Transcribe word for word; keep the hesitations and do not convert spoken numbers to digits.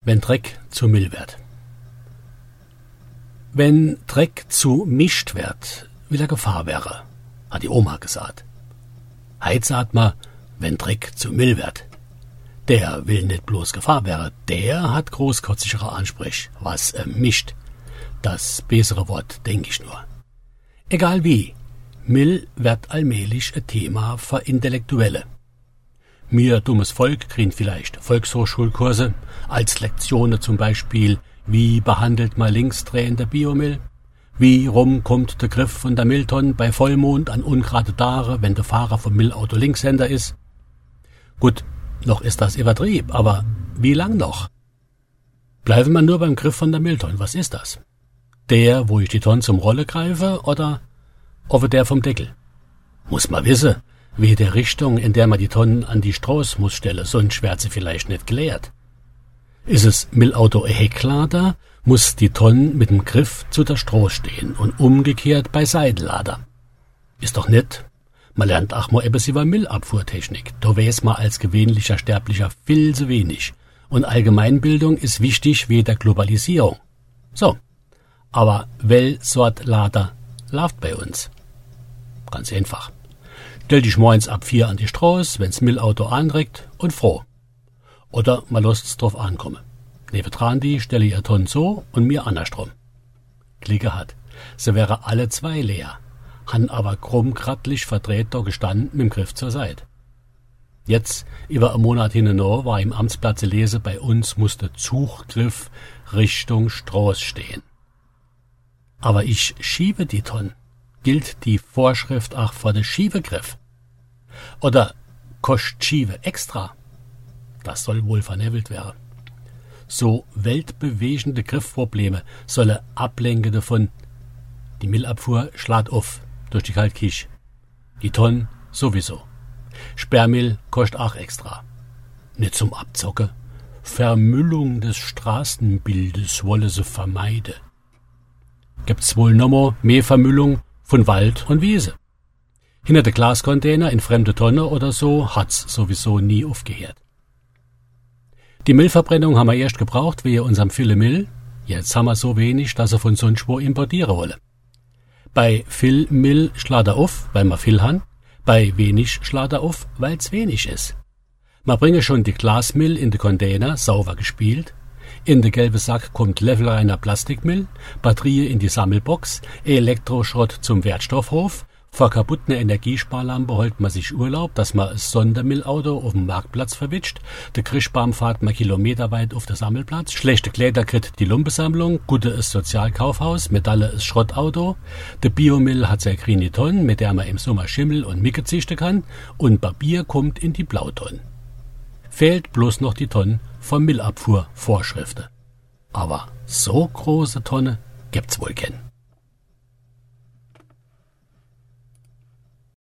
wenn Dreck zu Müll wird. Wenn Dreck zu mischt wird, will er Gefahr wäre, hat die Oma gesagt. Heit sagt man, wenn Dreck zu Müll wird. Der will nicht bloß Gefahr wäre, der hat großkotzigere Ansprüche, was er mischt. Das bessere Wort, denke ich nur. Egal wie, Müll wird allmählich ein Thema für Intellektuelle. Mir dummes Volk kriegen vielleicht Volkshochschulkurse, als Lektionen zum Beispiel, wie behandelt man linksdrehende Biomüll? Wie rum kommt der Griff von der Mülltonne bei Vollmond an ungerade Tage, wenn der Fahrer vom Müllauto Linkshänder ist? Gut, noch ist das übertrieben, aber wie lang noch? Bleiben wir nur beim Griff von der Mülltonne, was ist das? Der, wo ich die Tonne zum Rolle greife, oder over der vom Deckel? Muss man wissen, wie der Richtung, in der man die Tonnen an die Straße muss stelle, sonst wird sie vielleicht nicht geleert. Ist es Müllauto ein Hecklader, muss die Tonne mit dem Griff zu der Straße stehen und umgekehrt bei Seitenlader. Ist doch nett. Man lernt auch mal etwas über Müllabfuhrtechnik. Da weiß man als gewöhnlicher Sterblicher viel zu wenig. Und Allgemeinbildung ist wichtig wie der Globalisierung. So, aber wel Sort Lader läuft bei uns? Ganz einfach. Stell dich morgens ab vier an die Straße, wenn's Müllauto anregt und froh. Oder man lässt's drauf ankommen. Nebendran die stelle ihr Tonnen so und mir andersrum. Klicke hat. Sie wäre alle zwei leer, han aber krummkrattlich verdreht da gestanden mit dem Griff zur Seite. Jetzt, über einen Monat hinno, war im Amtsplatz lese, bei uns musste Zugriff Richtung Straße stehen. Aber ich schiebe die Tonnen. Gilt die Vorschrift auch vor der Schiebegriff? Oder kostet Schiebe extra? Das soll wohl vernebelt werden. So weltbewegende Griffprobleme solle ablenken davon. Die Müllabfuhr schlägt auf durch die Kaltkirche. Die Tonnen sowieso. Sperrmüll kostet auch extra. Nicht zum Abzocken. Vermüllung des Straßenbildes wolle sie vermeiden. Gibt's wohl nochmal mehr Vermüllung von Wald und Wiese. Hinter der Glascontainer in fremde Tonne oder so hat's sowieso nie aufgehört. Die Müllverbrennung haben wir erst gebraucht wie unserem viele Müll. Jetzt haben wir so wenig, dass er von sonst wo importieren wolle. Bei viel Müll schlägt er auf, weil wir viel haben. Bei wenig schlägt er auf, weil's wenig ist. Man bringe schon die Glasmüll in die Container, sauber gespielt. In den gelben Sack kommt levelreiner Plastikmüll, Batterie in die Sammelbox, Elektroschrott zum Wertstoffhof. Vor kaputten Energiesparlampe holt man sich Urlaub, dass man ein Sondermüllauto auf dem Marktplatz verwitscht. Der Christbaum fahrt man kilometerweit auf der Sammelplatz. Schlechte Kleider kriegt die Lumpensammlung, gute ist Sozialkaufhaus, Metalle ist Schrottauto. Der Biomüll hat seine grüne Tonne, mit der man im Sommer Schimmel und Micke züchten kann. Und Papier kommt in die Blautonne. Fehlt bloß noch die Tonne vom Müllabfuhrvorschriften. Aber so große Tonne gibt's wohl kennen.